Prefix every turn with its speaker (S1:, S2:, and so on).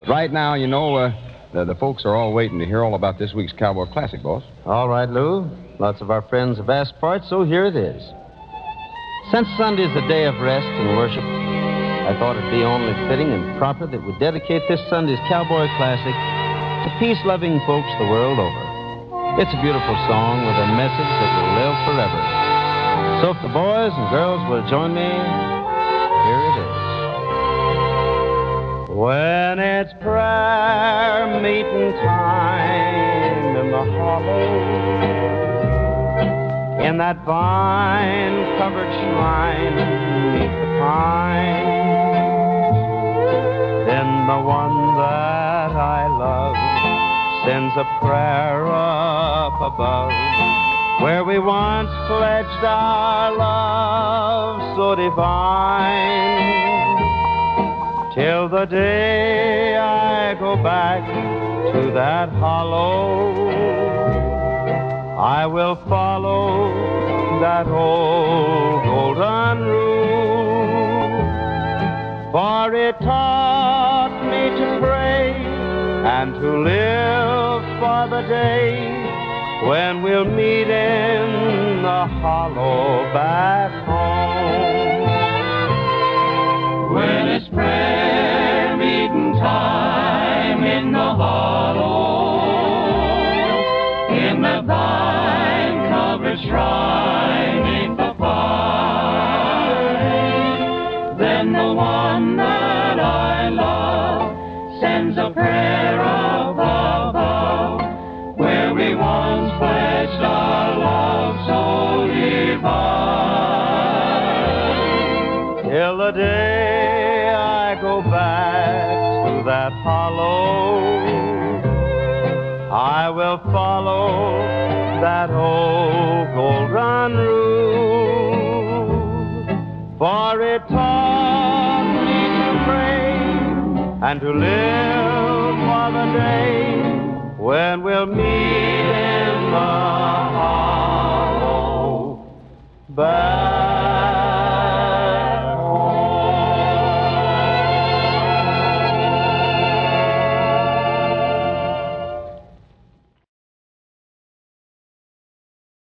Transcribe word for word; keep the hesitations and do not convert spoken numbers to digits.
S1: right now, you know, uh, the, the folks are all waiting to hear all about this week's Cowboy Classic, boss.
S2: All right, Lou. Lots of our friends have asked for it, so here it is. Since Sunday's the day of rest and worship, I thought it'd be only fitting and proper that we dedicate this Sunday's Cowboy Classic to peace-loving folks the world over. It's a beautiful song with a message that will live forever. So if the boys and girls will join me, here it is. When it's prayer meeting time in the hollow, in that vine-covered shrine beneath the pine, then the one that I love sends a prayer up above, where we once pledged our love so divine. Till the day I go back to that hollow, I will follow that old golden rule, for it taught me to pray and to live for the day when we'll meet in the hollow back home.
S3: When it's prayer meeting time in the hollow, in the vine-covered shrine beneath the pine, then the one that I love sends a prayer up above, where we once pledged our love so divine.
S2: Till the day I go back to that hollow, I will follow that old golden rule, for it taught me to pray and to live for the day when we'll meet